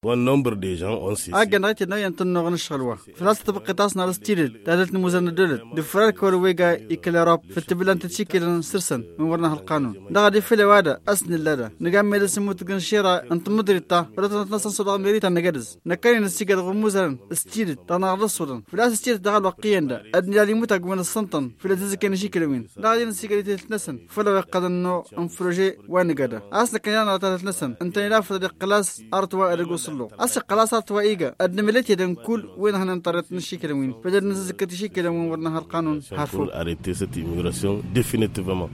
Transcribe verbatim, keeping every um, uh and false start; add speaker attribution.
Speaker 1: Bon nombre de gens ont cessé.
Speaker 2: أجن رأيت إنه ينتنغن الشغلوة فلاس تبقى تاسنا الستيرد تالت نموزن دولت دفرار كورويجا إكلاراب في التبلان تشيكل سرسن من ورنا القانون ده غادي في الوادة أسن اللادة نجام ميل سموت جنشيرة أنت مدريتا ولا تنتصن صدق ميريتا نجدز نكاين السيجاد غموزن ستيرد تنا رصودن فلاس ستيرد ده الوقيين ده أدنى اللي متاج من السنتن في الذي كان شيكل وين ده غادي السيجاد تتنسن فلا يقدر إنه أنفروجي وين جدا أصل كان على تتنسن أنت يلاف ده قلاس أرتوا إرجوسلو أصل قلاس أرتوا إيجا أدنى ملتي دن كل وين هننطرت نشيكل وين فجد نزكت شيكل وين ورنا القانون
Speaker 1: Pour arrêter cette immigration définitivement.